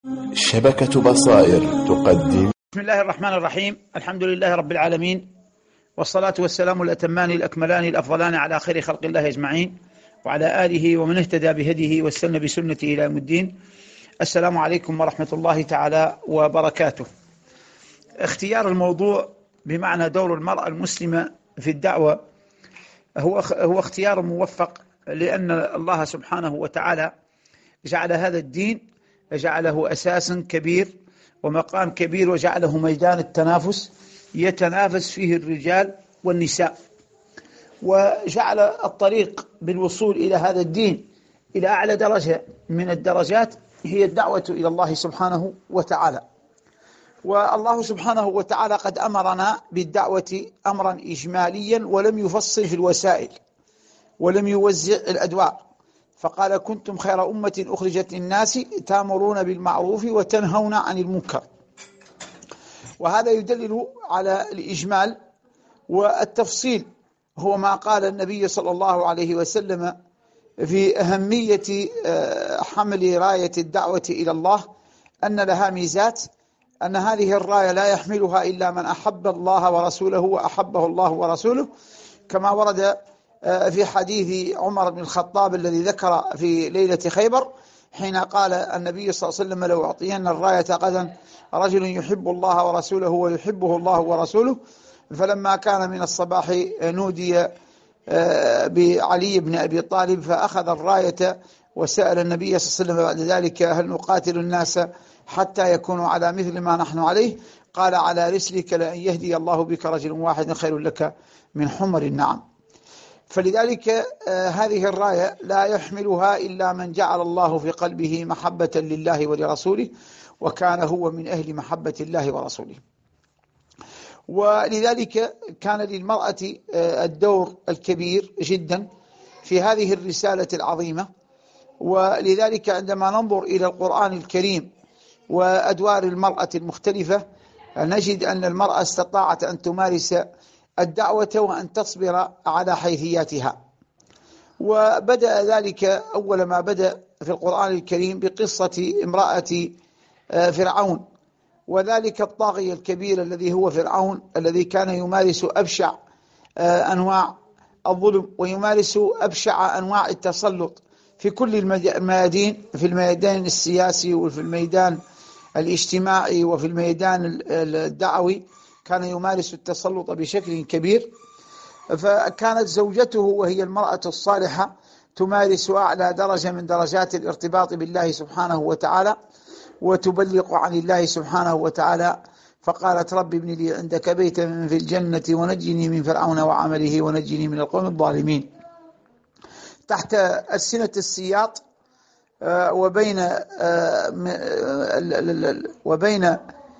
شبكة بصائر تقدم. بسم الله الرحمن الرحيم. الحمد لله رب العالمين، والصلاة والسلام الأتمان الأكملان الأفضلان على خير خلق الله أجمعين، وعلى آله ومن اهتدى بهديه واستنى بسنته إلى يوم الدين. السلام عليكم ورحمة الله تعالى وبركاته. اختيار الموضوع بمعنى دور المرأة المسلمة في الدعوة هو اختيار موفق، لأن الله سبحانه وتعالى جعل هذا الدين، جعله أساسا كبير ومقام كبير، وجعله ميدان التنافس يتنافس فيه الرجال والنساء، وجعل الطريق بالوصول إلى هذا الدين إلى أعلى درجة من الدرجات هي الدعوة إلى الله سبحانه وتعالى. والله سبحانه وتعالى قد أمرنا بالدعوة أمرا إجماليا، ولم يفصل في الوسائل ولم يوزع الأدوار، فقال: كنتم خير أمة أخرجت للناس تأمرون بالمعروف وتنهون عن المنكر. وهذا يدلل على الإجمال، والتفصيل هو ما قال النبي صلى الله عليه وسلم في أهمية حمل راية الدعوة إلى الله، أن لها ميزات، أن هذه الراية لا يحملها إلا من أحب الله ورسوله وأحبه الله ورسوله، كما ورد في حديث عمر بن الخطاب الذي ذكر في ليلة خيبر، حين قال النبي صلى الله عليه وسلم: لو أعطينا الراية غدا رجل يحب الله ورسوله ويحبه الله ورسوله. فلما كان من الصباح نودي بعلي بن أبي طالب فأخذ الراية وسأل النبي صلى الله عليه وسلم بعد ذلك: هل نقاتل الناس حتى يكونوا على مثل ما نحن عليه؟ قال: على رسلك، لأن يهدي الله بك رجل واحد خير لك من حمر النعم. فلذلك هذه الراية لا يحملها إلا من جعل الله في قلبه محبة لله ولرسوله، وكان هو من أهل محبة الله ورسوله. ولذلك كان للمرأة الدور الكبير جدا في هذه الرسالة العظيمة. ولذلك عندما ننظر إلى القرآن الكريم وأدوار المرأة المختلفة، نجد أن المرأة استطاعت أن تمارس الدعوة وأن تصبر على حيثياتها. وبدأ ذلك أول ما بدأ في القرآن الكريم بقصة امرأة فرعون، وذلك الطاغية الكبير الذي هو فرعون، الذي كان يمارس أبشع أنواع الظلم ويمارس أبشع أنواع التسلط في كل الميادين، في الميدان السياسي وفي الميدان الاجتماعي وفي الميدان الدعوي، كان يمارس التسلط بشكل كبير. فكانت زوجته وهي المرأة الصالحة تمارس أعلى درجة من درجات الارتباط بالله سبحانه وتعالى، وتبلغ عن الله سبحانه وتعالى، فقالت: رب ابن لي عندك بيتا في الجنة ونجني من فرعون وعمله ونجني من القوم الظالمين. تحت ألسنة السياط وبين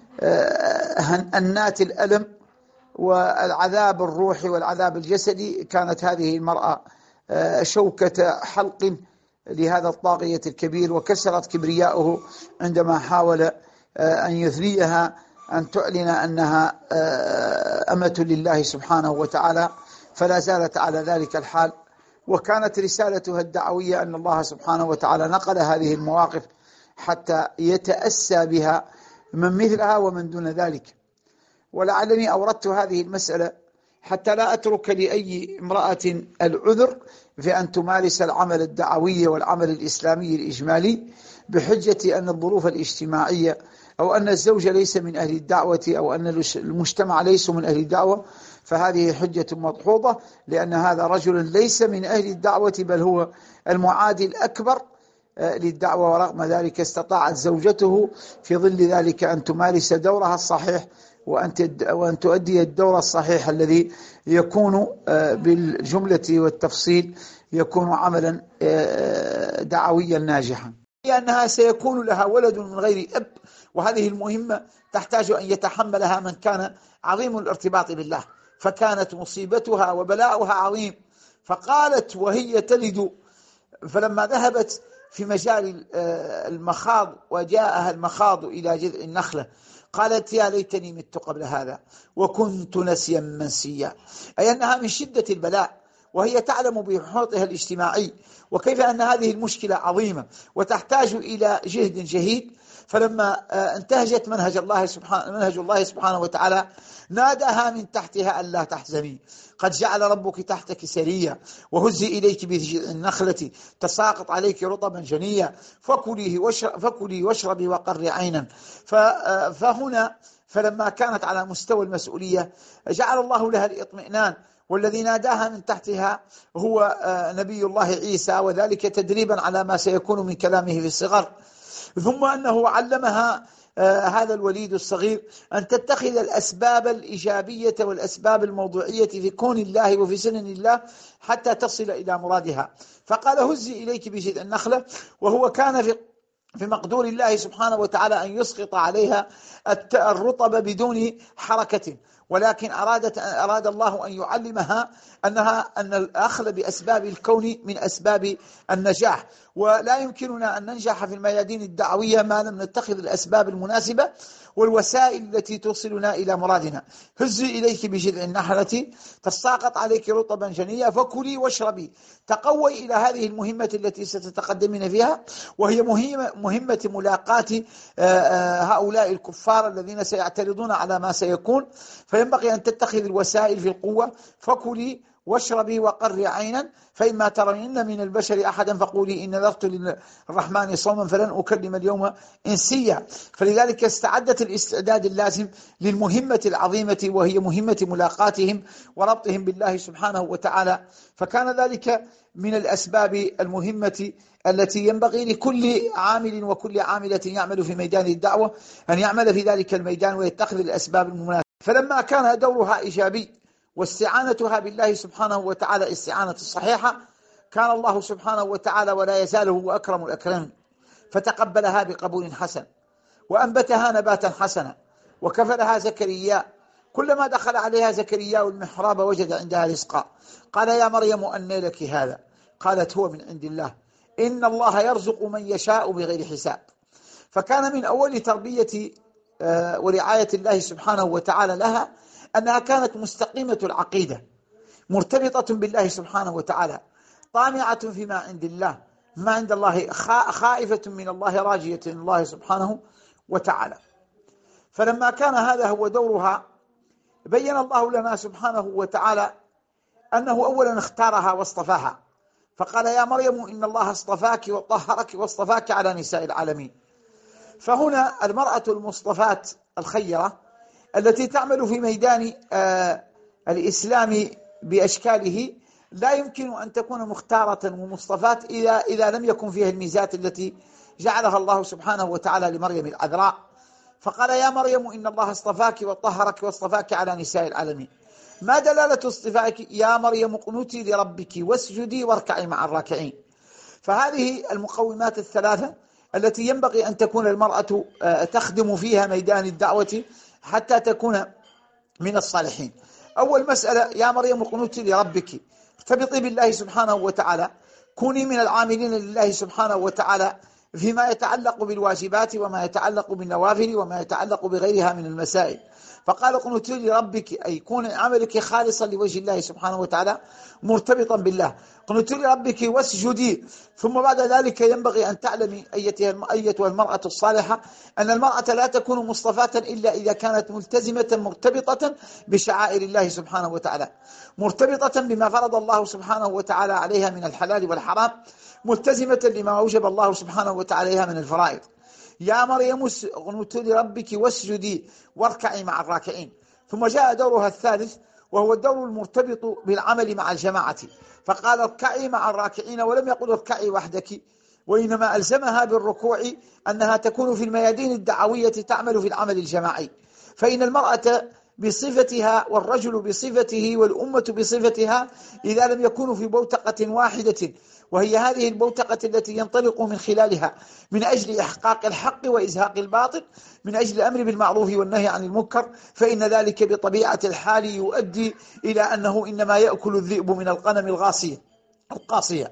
أنات الألم والعذاب الروحي والعذاب الجسدي، كانت هذه المرأة شوكة حلق لهذا الطاغية الكبير، وكسرت كبرياؤه عندما حاول أن يثنيها أن تعلن أنها أمة لله سبحانه وتعالى، فلا زالت على ذلك الحال. وكانت رسالتها الدعوية أن الله سبحانه وتعالى نقل هذه المواقف حتى يتأسى بها من مثلها ومن دون ذلك. ولعلني أوردت هذه المسألة حتى لا أترك لأي امرأة العذر في أن تمارس العمل الدعوي والعمل الإسلامي الإجمالي بحجة أن الظروف الاجتماعية، أو أن الزوج ليس من أهل الدعوة، أو أن المجتمع ليس من أهل الدعوة، فهذه حجة مضحوضة، لأن هذا رجل ليس من أهل الدعوة، بل هو المعادي الأكبر للدعوة. ورغم ذلك استطاعت زوجته في ظل ذلك أن تمارس دورها الصحيح، وأن تؤدي الدور الصحيح الذي يكون بالجملة والتفصيل يكون عملا دعويا ناجحا، لأنها سيكون لها ولد من غير أب، وهذه المهمة تحتاج أن يتحملها من كان عظيم الارتباط بالله. فكانت مصيبتها وبلاؤها عظيم. فقالت وهي تلد، فلما ذهبت في مجال المخاض وجاءها المخاض إلى جذع النخلة، قالت: يا ليتني مت قبل هذا وكنت نسيا منسيا. أي أنها من شدة البلاء وهي تعلم بحوطها الاجتماعي وكيف أن هذه المشكلة عظيمة وتحتاج إلى جهد جهيد، فلما انتهجت منهج الله سبحانه وتعالى ناداها من تحتها ألا تحزني قد جعل ربك تحتك سريا وهزي إليك بجذع النخلة تساقط عليك رطبا جنيا فكلي واشربي وقري عينا. فهنا فلما كانت على مستوى المسؤولية جعل الله لها الإطمئنان، والذي ناداها من تحتها هو نبي الله عيسى، وذلك تدريبا على ما سيكون من كلامه في الصغر. ثم أنه علمها هذا الوليد الصغير أن تتخذ الأسباب الإيجابية والأسباب الموضوعية في كون الله وفي سنن الله حتى تصل إلى مرادها. فقال هزي إليك بجذع النخلة، وهو كان في مقدور الله سبحانه وتعالى أن يسقط عليها الرطب بدون حركة، ولكن أراد الله أن يعلمها أن الأخذ بأسباب الكون من أسباب النجاح، ولا يمكننا أن ننجح في الميادين الدعوية ما لم نتخذ الأسباب المناسبة والوسائل التي توصلنا إلى مرادنا. هزي إليك بجذع النخلة تساقط عليك رطبا جنيا فكلي واشربي. تقوي إلى هذه المهمة التي ستتقدمين فيها، وهي مهمة ملاقاة هؤلاء الكفار الذين سيعترضون على ما سيكون، فينبغي أن تتخذ الوسائل في القوة. فكلي واشربي وقري عينا فإما ترين من البشر أحدا فقولي إن نذرت للرحمن صوما فلن أكلم اليوم إنسيا. فلذلك استعدت الاستعداد اللازم للمهمة العظيمة، وهي مهمة ملاقاتهم وربطهم بالله سبحانه وتعالى. فكان ذلك من الأسباب المهمة التي ينبغي لكل عامل وكل عاملة يعمل في ميدان الدعوة أن يعمل في ذلك الميدان ويتخذ الأسباب المناسبة. فلما كان دورها إيجابي واستعانتها بالله سبحانه وتعالى استعانة الصحيحة، كان الله سبحانه وتعالى ولا يزال هو أكرم الأكرمين، فتقبلها بقبول حسن وأنبتها نباتا حسنا وكفلها زكريا. كلما دخل عليها زكريا المحراب وجد عندها رزقا. قال يا مريم أنى لك هذا؟ قالت هو من عند الله إن الله يرزق من يشاء بغير حساب. فكان من أول تربية ورعاية الله سبحانه وتعالى لها أنها كانت مستقيمة العقيدة مرتبطة بالله سبحانه وتعالى، طامعة فيما عند الله، ما عند الله، خائفة من الله، راجية من الله سبحانه وتعالى. فلما كان هذا هو دورها بين الله لنا سبحانه وتعالى أنه أولا اختارها واصطفاها، فقال يا مريم إن الله اصطفاك وطهرك واصطفاك على نساء العالمين. فهنا المرأة المصطفاة الخيرة التي تعمل في ميدان الإسلام بأشكاله لا يمكن أن تكون مختارة ومصطفاة إذا لم يكن فيها الميزات التي جعلها الله سبحانه وتعالى لمريم العذراء. فقال يا مريم إن الله اصطفاك وطهرك واصطفاك على نساء العالمين. ما دلالة اصطفائك؟ يا مريم اقنتي لربك واسجدي واركعي مع الراكعين. فهذه المقومات الثلاثة التي ينبغي أن تكون المرأة تخدم فيها ميدان الدعوة حتى تكون من الصالحين. أول مسألة يا مريم اقنتي لربك، ارتبطي بالله سبحانه وتعالى، كوني من العاملين لله سبحانه وتعالى فيما يتعلق بالواجبات وما يتعلق بالنوافل وما يتعلق بغيرها من المسائل. فقال اقنتي لربك أي كون عملك خالصا لوجه الله سبحانه وتعالى مرتبطا بالله. اقنتي لربك واسجدي. ثم بعد ذلك ينبغي أن تعلمي أيتها المرأة الصالحة أن المرأة لا تكون مصطفاة إلا إذا كانت ملتزمة مرتبطة بشعائر الله سبحانه وتعالى، مرتبطة بما فرض الله سبحانه وتعالى عليها من الحلال والحرام، ملتزمة لما أوجب الله سبحانه وتعالى من الفرائض. يا مريم اقنتي لربك واسجدي واركعي مع الراكعين. ثم جاء دورها الثالث وهو الدور المرتبط بالعمل مع الجماعة، فقال اركعي مع الراكعين، ولم يقل اركعي وحدك، وإنما ألزمها بالركوع أنها تكون في الميادين الدعوية تعمل في العمل الجماعي. فإن المرأة بصفتها والرجل بصفته والأمة بصفتها إذا لم يكونوا في بوتقة واحدة، وهي هذه البوتقة التي ينطلق من خلالها من أجل إحقاق الحق وإزهاق الباطل، من أجل الأمر بالمعروف والنهي عن المنكر، فإن ذلك بطبيعة الحال يؤدي إلى أنه إنما يأكل الذئب من الغنم القاصية.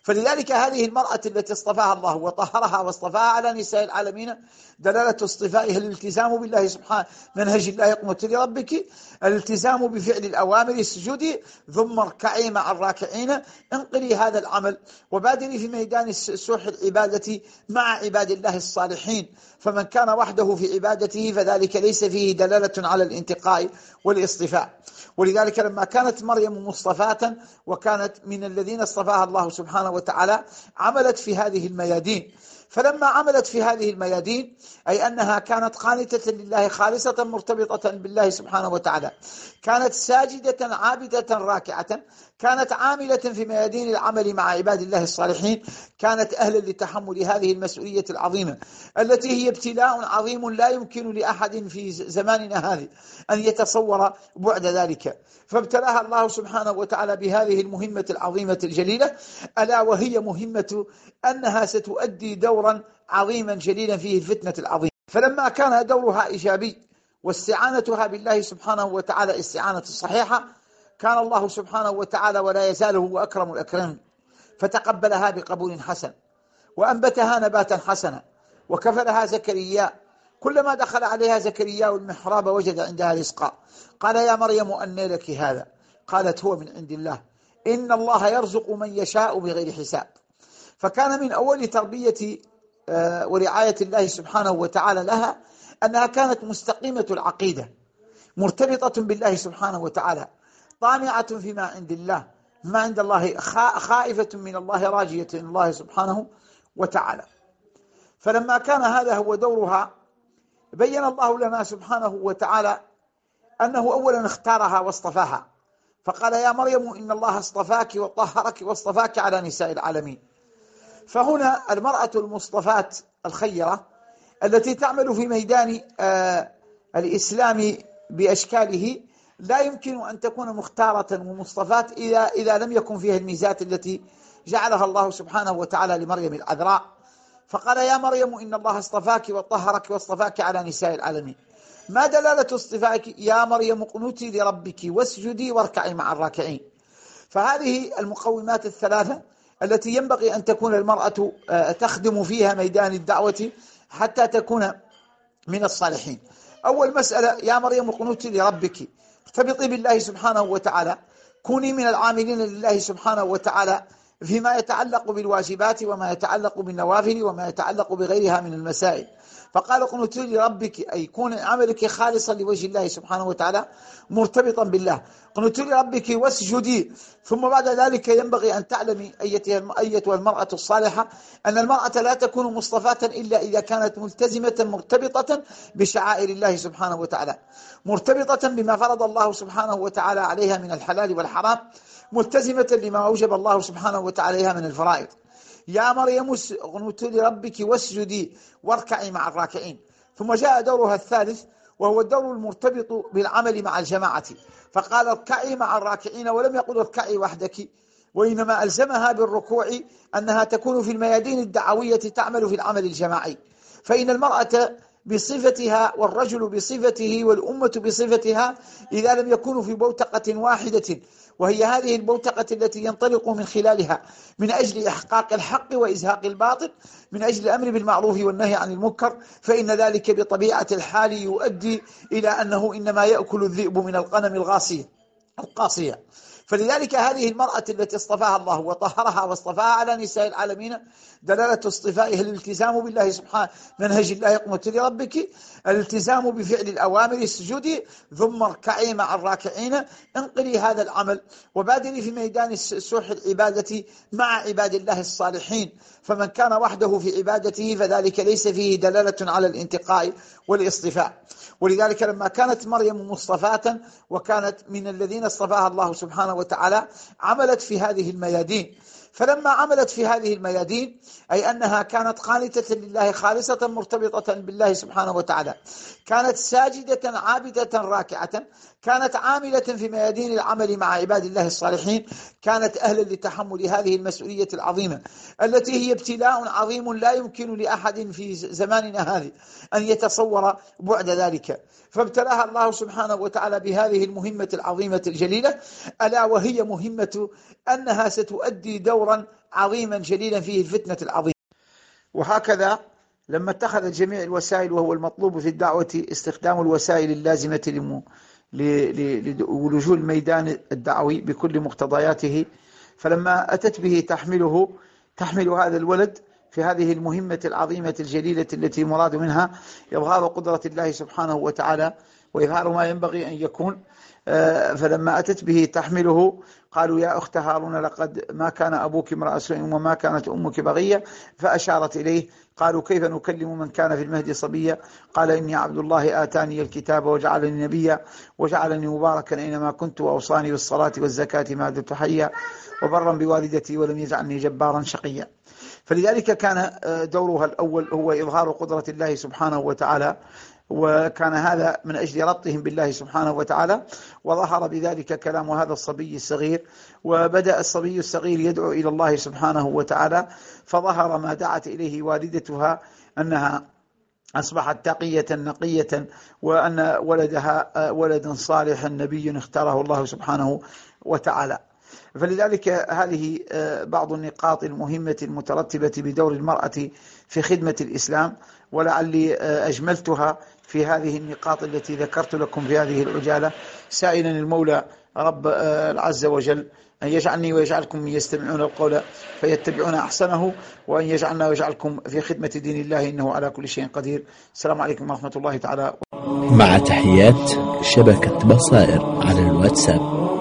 فلذلك هذه المرأة التي اصطفاها الله وطهرها واصطفاها على نساء العالمين دلالة اصطفائها الالتزام بالله سبحانه، منهج الله اقنتي لربك، الالتزام بفعل الأوامر، اسجدي ثم اركعي مع الراكعين، انقلي هذا العمل وبادري في ميدان سوح العبادة مع عباد الله الصالحين، فمن كان وحده في عبادته فذلك ليس فيه دلالة على الانتقاء والاصطفاء. ولذلك لما كانت مريم مصطفاة وكانت من الذين اصطفاها الله سبحانه وتعالى عملت في هذه الميادين، فلما عملت في هذه الميادين أي أنها كانت قانتة لله خالصة مرتبطة بالله سبحانه وتعالى، كانت ساجدة عابدة راكعة، كانت عاملة في ميادين العمل مع عباد الله الصالحين، كانت أهلا لتحمل هذه المسؤولية العظيمة التي هي ابتلاء عظيم لا يمكن لأحد في زماننا هذه أن يتصور بعد ذلك، فابتلاها الله سبحانه وتعالى بهذه المهمة العظيمة الجليلة، ألا وهي مهمة أنها ستؤدي دورا عظيما جليلا فيه الفتنة العظيمة. فلما كان دورها إيجابي واستعانتها بالله سبحانه وتعالى استعانة الصحيحة، كان الله سبحانه وتعالى ولا يزال هو أكرم الأكرمين، فتقبلها بقبول حسن وأنبتها نباتا حسنا وكفلها زكريا، كلما دخل عليها زكريا المحراب وجد عندها رزقا، قال يا مريم أنى لك هذا؟ قالت هو من عند الله إن الله يرزق من يشاء بغير حساب. فكان من أول تربية ورعاية الله سبحانه وتعالى لها أنها كانت مستقيمة العقيدة مرتبطة بالله سبحانه وتعالى، طامعة فيما عند الله، ما عند الله خائفة من الله راجية من الله سبحانه وتعالى. فلما كان هذا هو دورها بين الله لنا سبحانه وتعالى أنه أولا اختارها واصطفاها، فقال يا مريم إن الله اصطفاك وطهرك واصطفاك على نساء العالمين. فهنا المرأة المصطفاة الخيرة التي تعمل في ميدان الإسلام بأشكاله لا يمكن أن تكون مختارة ومصطفاة إذا لم يكن فيها الميزات التي جعلها الله سبحانه وتعالى لمريم العذراء، فقال يا مريم إن الله اصطفاك وطهرك واصطفاك على نساء العالمين. ما دلالة اصطفائك؟ يا مريم اقنتي لربك واسجدي واركعي مع الراكعين. فهذه المقومات الثلاثة التي ينبغي أن تكون المرأة تخدم فيها ميدان الدعوة حتى تكون من الصالحين. أول مسألة يا مريم اقنتي لربك، ارتبطي بالله سبحانه وتعالى، كوني من العاملين لله سبحانه وتعالى فيما يتعلق بالواجبات وما يتعلق بالنوافل وما يتعلق بغيرها من المسائل. فقال اقنتي لربك أي كون عملك خالصا لوجه الله سبحانه وتعالى مرتبطا بالله، اقنتي لربك واسجدي. ثم بعد ذلك ينبغي أن تعلمي أيتها المرأة الصالحة أن المرأة لا تكون مصطفاة إلا إذا كانت ملتزمة مرتبطة بشعائر الله سبحانه وتعالى، مرتبطة بما فرض الله سبحانه وتعالى عليها من الحلال والحرام، ملتزمة لما أوجب الله سبحانه وتعالى عليها من الفرائض. يا مريم اقنتي لربك واسجدي واركعي مع الراكعين. ثم جاء دورها الثالث وهو الدور المرتبط بالعمل مع الجماعة، فقال اركعي مع الراكعين، ولم يقل اركعي وحدك، وإنما ألزمها بالركوع أنها تكون في الميادين الدعوية تعمل في العمل الجماعي. فإن المرأة بصفتها والرجل بصفته والأمة بصفتها إذا لم يكونوا في بوتقة واحدة، وهي هذه البوتقة التي ينطلق من خلالها من أجل إحقاق الحق وإزهاق الباطل، من أجل الأمر بالمعروف والنهي عن المنكر، فإن ذلك بطبيعة الحال يؤدي إلى أنه إنما يأكل الذئب من الغنم القاصية. فلذلك هذه المرأة التي اصطفاها الله وطهرها واصطفاها على نساء العالمين دلالة اصطفائها الالتزام بالله سبحانه، منهج الله اقنتي لربك، الالتزام بفعل الأوامر، اسجدي ثم اركعي مع الراكعين، انقلي هذا العمل وبادري في ميدان سوح العبادة مع عباد الله الصالحين، فمن كان وحده في عبادته فذلك ليس فيه دلالة على الانتقاء والاصطفاء. ولذلك لما كانت مريم مصطفاة وكانت من الذين اصطفاها الله سبحانه وتعالى عملت في هذه الميادين، فلما عملت في هذه الميادين أي أنها كانت قانتة لله خالصة مرتبطة بالله سبحانه وتعالى، كانت ساجدة عابدة راكعة، كانت عاملة في ميادين العمل مع عباد الله الصالحين، كانت أهلا لتحمل هذه المسؤولية العظيمة التي هي ابتلاء عظيم لا يمكن لأحد في زماننا هذه أن يتصور بعد ذلك، فابتلاها الله سبحانه وتعالى بهذه المهمة العظيمة الجليلة، ألا وهي مهمة أنها ستؤدي دورا عظيما جليلا فيه الفتنة العظيمة. وهكذا لما اتخذت جميع الوسائل، وهو المطلوب في الدعوة استخدام الوسائل اللازمة لولوج الميدان الدعوي بكل مقتضياته، فلما أتت به تحمل هذا الولد في هذه المهمة العظيمة الجليلة التي مراد منها إظهار قدرة الله سبحانه وتعالى وإظهار ما ينبغي أن يكون، فلما أتت به تحمله قالوا يا أخت هارون لقد ما كان أبوك امرأ سوء وما كانت أمك بغية، فأشارت إليه. قالوا كيف نكلم من كان في المهد صبيا؟ قال إني عبد الله آتاني الكتاب وجعلني نبيا وجعلني مباركا أينما كنت وأوصاني بالصلاة والزكاة ما دمت حيا وبرا بوالدتي ولم يجعلني جبارا شقيا. فلذلك كان دورها الأول هو إظهار قدرة الله سبحانه وتعالى، وكان هذا من أجل ربطهم بالله سبحانه وتعالى، وظهر بذلك كلام هذا الصبي الصغير، وبدأ الصبي الصغير يدعو إلى الله سبحانه وتعالى، فظهر ما دعت إليه والدتها أنها أصبحت تقية نقية، وأن ولدها ولد صالح نبي اختاره الله سبحانه وتعالى. فلذلك هذه بعض النقاط المهمة المترتبة بدور المرأة في خدمة الإسلام، ولعلي أجملتها في هذه النقاط التي ذكرت لكم في هذه العجالة، سائلا المولى رب العز وجل أن يجعلني ويجعلكم من يستمعون القول فيتبعون أحسنه، وأن يجعلنا ويجعلكم في خدمة دين الله إنه على كل شيء قدير. السلام عليكم ورحمة الله تعالى. مع تحيات شبكة بصائر على الواتساب.